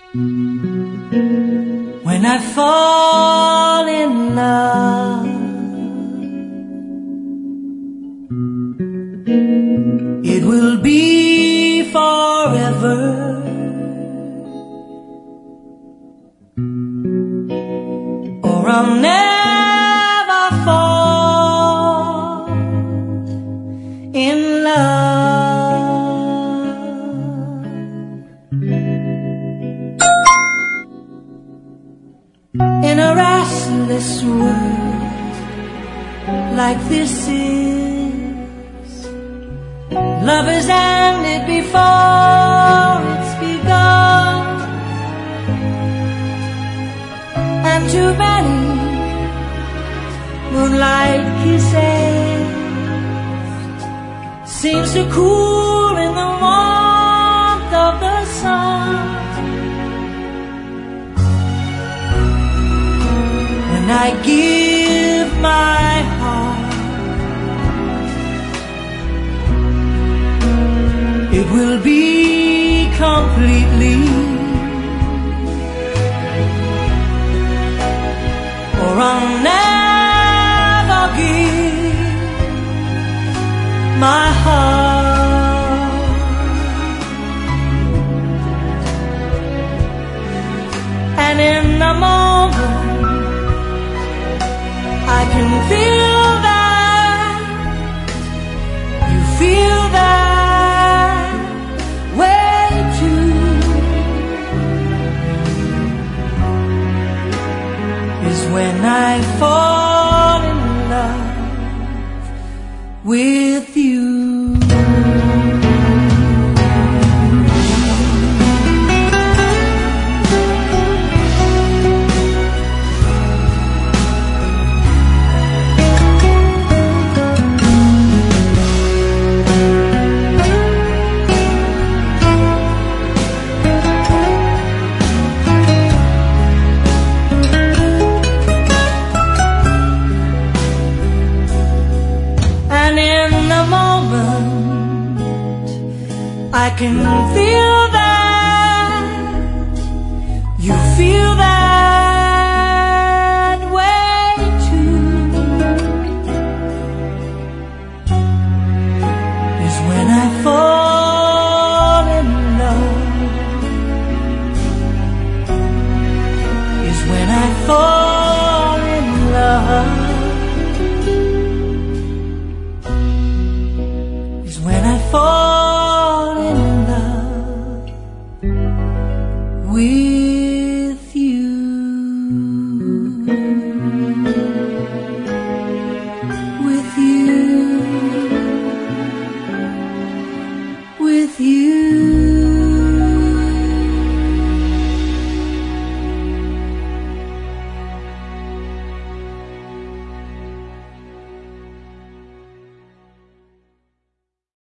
When I fall in love, it will be forever. Or I'll never fall in love. In a restless world like this is, love has ended before it's begun, and too many moonlight kisses seems to cool in the warmth of the sun. When I give my heart, it will be completely, or I'll never give my heart. And in the moment I can feel that you feel that way too, is when I fall in love with you. I can feel